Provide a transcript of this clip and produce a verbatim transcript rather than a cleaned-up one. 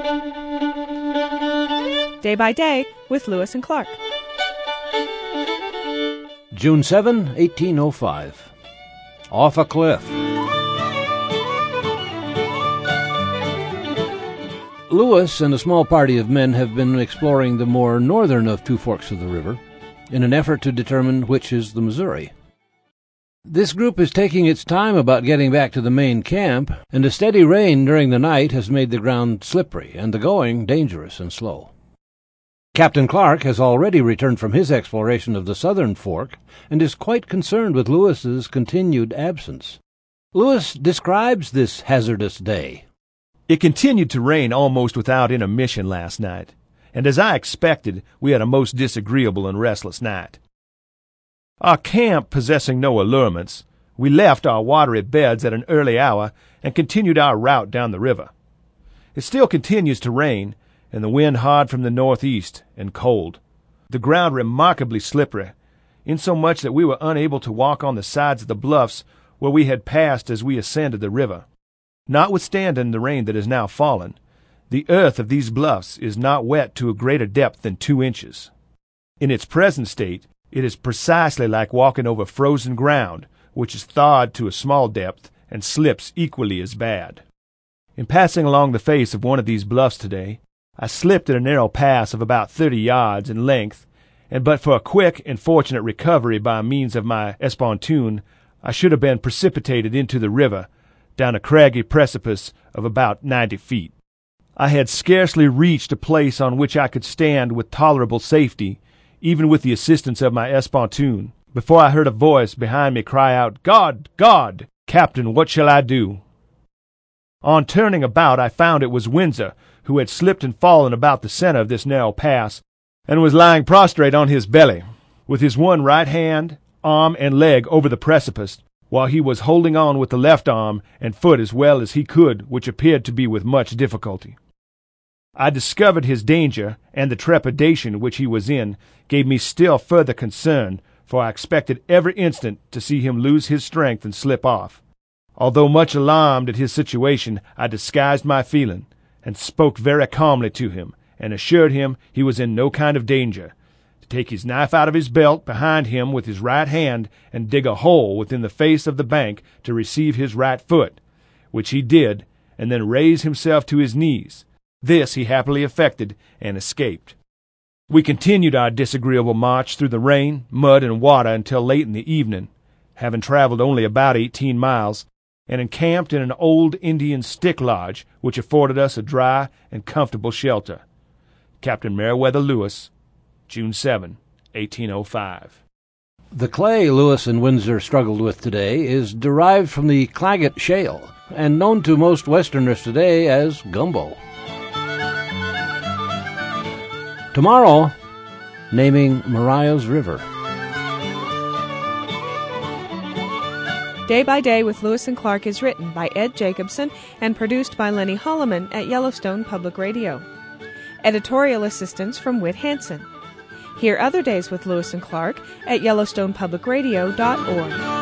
Day by Day with Lewis and Clark. June seventh, eighteen oh five. Off a cliff. Lewis and a small party of men have been exploring the more northern of two forks of the river in an effort to determine which is the Missouri. This group is taking its time about getting back to the main camp, and a steady rain during the night has made the ground slippery and the going dangerous and slow. Captain Clark has already returned from his exploration of the southern fork and is quite concerned with Lewis's continued absence. Lewis describes this hazardous day. It continued to rain almost without intermission last night, and as I expected, we had a most disagreeable and restless night. Our camp possessing no allurements, we left our watery beds at an early hour and continued our route down the river. It still continues to rain, and the wind hard from the northeast and cold. The ground remarkably slippery, insomuch that we were unable to walk on the sides of the bluffs where we had passed as we ascended the river. Notwithstanding the rain that has now fallen, the earth of these bluffs is not wet to a greater depth than two inches. In its present state, it is precisely like walking over frozen ground, which is thawed to a small depth and slips equally as bad. In passing along the face of one of these bluffs today, I slipped at a narrow pass of about thirty yards in length, and but for a quick and fortunate recovery by means of my espontoon, I should have been precipitated into the river, down a craggy precipice of about ninety feet. I had scarcely reached a place on which I could stand with tolerable safety, even with the assistance of my espontoon, before I heard a voice behind me cry out, "God! God! Captain, what shall I do?" On turning about, I found it was Windsor, who had slipped and fallen about the center of this narrow pass, and was lying prostrate on his belly, with his one right hand, arm, and leg over the precipice, while he was holding on with the left arm and foot as well as he could, which appeared to be with much difficulty. I discovered his danger, and the trepidation which he was in gave me still further concern, for I expected every instant to see him lose his strength and slip off. Although much alarmed at his situation, I disguised my feeling, and spoke very calmly to him, and assured him he was in no kind of danger, to take his knife out of his belt behind him with his right hand and dig a hole within the face of the bank to receive his right foot, which he did, and then raise himself to his knees. This he happily effected and escaped. We continued our disagreeable march through the rain, mud, and water until late in the evening, having traveled only about eighteen miles, and encamped in an old Indian stick lodge which afforded us a dry and comfortable shelter. Captain Meriwether Lewis, June seventh, eighteen oh five. The clay Lewis and Windsor struggled with today is derived from the Claggett Shale and known to most Westerners today as gumbo. Tomorrow, naming Marias River. Day by Day with Lewis and Clark is written by Ed Jacobson and produced by Lenny Holloman at Yellowstone Public Radio. Editorial assistance from Whit Hansen. Hear other days with Lewis and Clark at yellowstone public radio dot org.